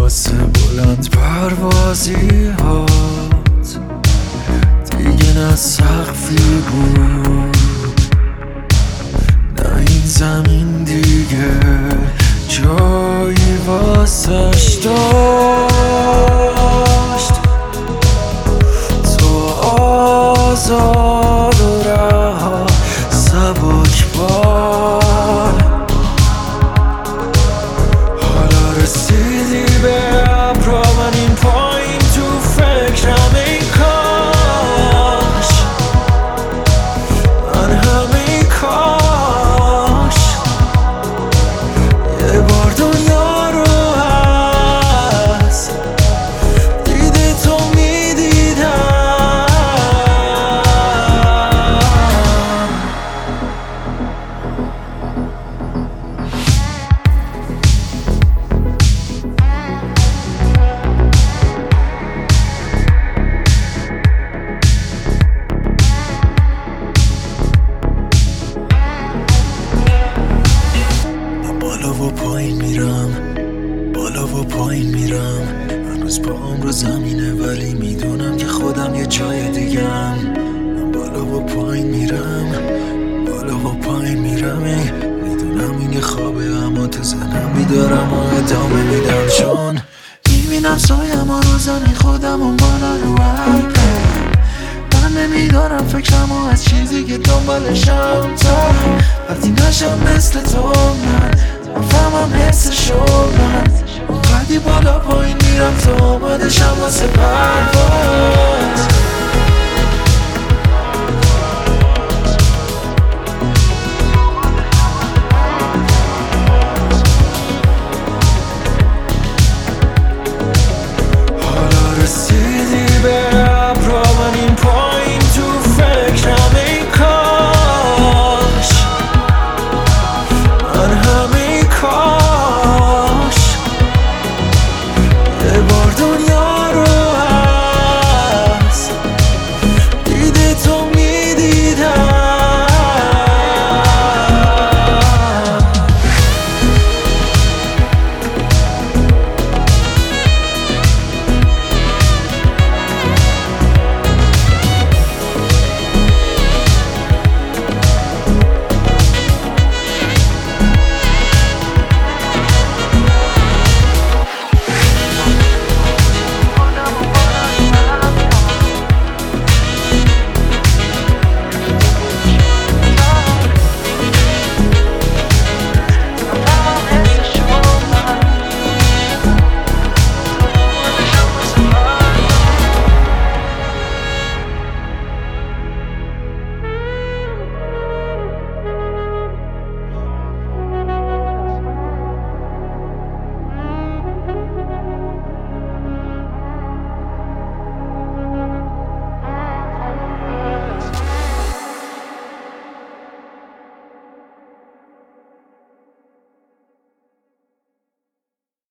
واسه بلند پروازی هات دیگه نه سقفی بود، نه این زمین دیگه جایی واسش داشت. تو آزاد و رها سبک بال، حالا رسیدی به ابرا، من این پایین تو فکرم ای کاش، من همه کاش یه بار دنیا رو از دیده تو میدیدم. بالا و پایین میرم، بالا و پایین میرم، هنوز پاهم رو زمینه ولی میدونم که خودم یه جای دیگم. من بالا و پایین میرم، بالا و پایین میرم، میدونم این یه خوابه اما تو ذهنم بیدارم و ادامه میدم، چون میبینم سایم ها رو زمین خودم و بالا رو من نمیدارم فکرمو از چیزی که دنبالشم تا وقتی نشم مثل تو من فهمم حسشو من اونقدی بالا پایین میرم تا آمادشم واسه پرواز.